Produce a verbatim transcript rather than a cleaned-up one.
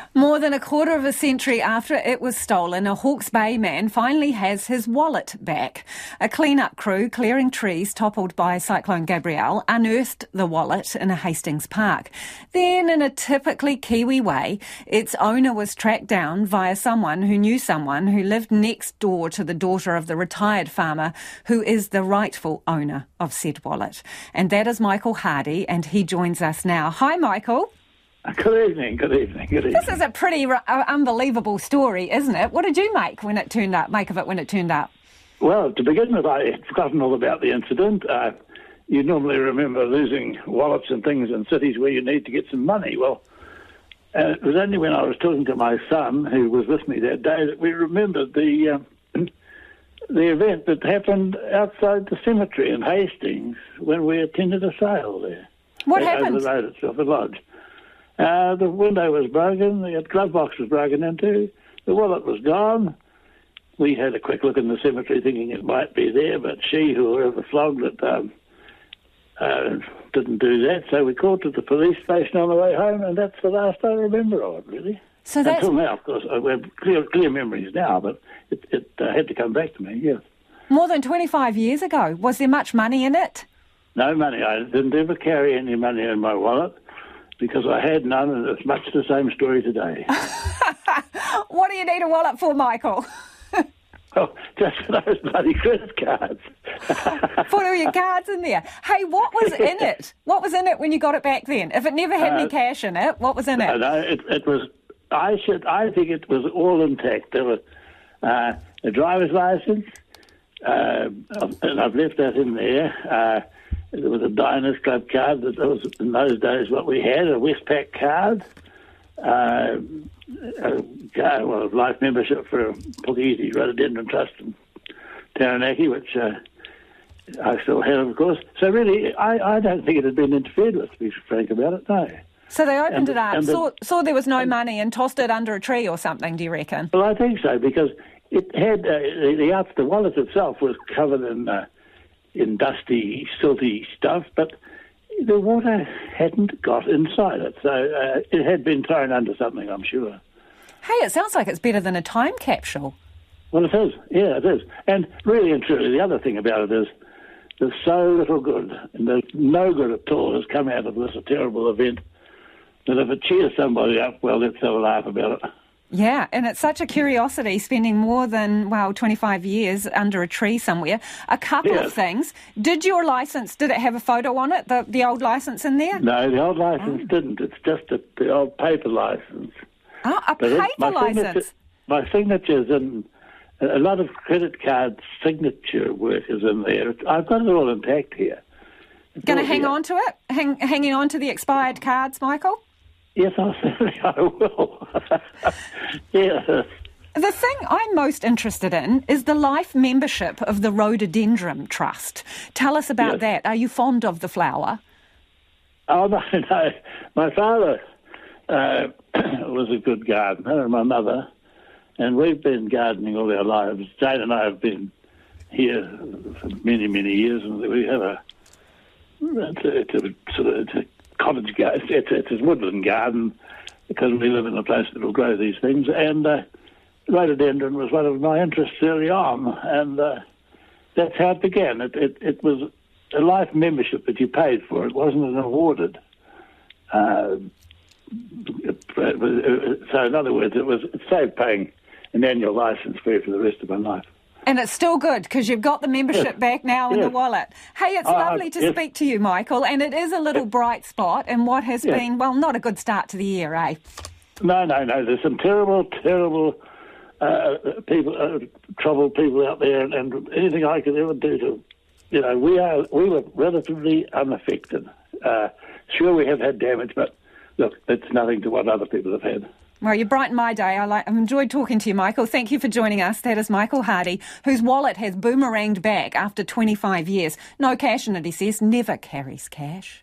More than a quarter of a century after it was stolen, a Hawke's Bay man finally has his wallet back. A clean-up crew clearing trees toppled by Cyclone Gabrielle unearthed the wallet in a Hastings park. Then, in a typically Kiwi way, its owner was tracked down via someone who knew someone who lived next door to the daughter of the retired farmer who is the rightful owner of said wallet. And that is Michael Hardy, and he joins us now. Hi, Michael. Good evening, good evening, good evening. This is a pretty uh, unbelievable story, isn't it? What did you make when it turned up, make of it when it turned up? Well, to begin with, I had forgotten all about the incident. Uh, you normally remember losing wallets and things in cities where you need to get some money. Well, uh, it was only when I was talking to my son, who was with me that day, that we remembered the uh, the event that happened outside the cemetery in Hastings when we attended a sale there. What uh, happened? Over the road itself, the lodge. Uh, the window was broken, the glove box was broken into, the wallet was gone. We had a quick look in the cemetery thinking it might be there, but she, whoever flogged it, um, uh, didn't do that. So we called to the police station on the way home, and that's the last I remember of it, really. So that's... Until now, of course. We have clear, clear memories now, but it, it uh, had to come back to me, yes. More than twenty-five years ago. Was there much money in it? No money. I didn't ever carry any money in my wallet, because I had none, and it's much the same story today. What do you need a wallet for, Michael? Oh, just for those bloody credit cards. Put all your cards in there. Hey, what was in it? What was in it when you got it back then? If it never had uh, any cash in it, what was in it? No, no it, it was, I should, I think it was all intact. There was uh, a driver's license, uh, and I've left that in there. Uh, There was a Diners Club card. That was in those days what we had, a Westpac card, uh, a card, well, life membership for a Puketi Rhododendron Trust in Taranaki, which uh, I still have, of course. So really, I, I don't think it had been interfered with, to be frank about it, no. So they opened and, it up, the, saw, saw there was no and, money and tossed it under a tree or something, do you reckon? Well, I think so, because it had, uh, the, the, the wallet itself was covered in... Uh, in dusty, silty stuff, but the water hadn't got inside it, so uh, it had been thrown under something, I'm sure. Hey, it sounds like it's better than a time capsule. Well, it is, yeah, it is. And really and truly, the other thing about it is there's so little good, and there's no good at all has come out of this terrible event, that if it cheers somebody up, well, let's have a laugh about it. Yeah, and it's such a curiosity, spending more than, well, twenty-five years under a tree somewhere. A couple yes. of things. Did your licence, did it have a photo on it, the, the old licence in there? No, the old licence oh. didn't. It's just a, the old paper licence. Oh, a but paper it, my licence? Signature, my signature's in, a lot of credit card signature work is in there. I've got it all intact here. Going to hang here. on to it? Hang, hanging on to the expired cards, Michael? Yes, I certainly I will. Yes. The thing I'm most interested in is the life membership of the Rhododendron Trust. Tell us about yes. that. Are you fond of the flower? Oh, no, no. My father uh, was a good gardener, and my mother, and we've been gardening all our lives. Jane and I have been here for many, many years, and we have a, it's a, it's a sort of, it's a cottage garden, it's, it's a woodland garden, because we live in a place that will grow these things, and uh, rhododendron was one of my interests early on, and uh, that's how it began. It, it, it was a life membership that you paid for. It wasn't an awarded. Uh, so in other words, it was it saved paying an annual licence fee for the rest of my life. And it's still good, because you've got the membership yes. back now in yes. the wallet. Hey, it's uh, lovely to yes. speak to you, Michael, and it is a little bright spot in what has yes. been, well, not a good start to the year, eh? No, no, no. There's some terrible, terrible uh, people, uh, troubled people out there, and, and anything I could ever do to, you know, we are we were relatively unaffected. Uh, sure, we have had damage, but look, it's nothing to what other people have had. Well, you brighten my day. I like, I've enjoyed talking to you, Michael. Thank you for joining us. That is Michael Hardy, whose wallet has boomeranged back after twenty-five years. No cash in it, he says. Never carries cash.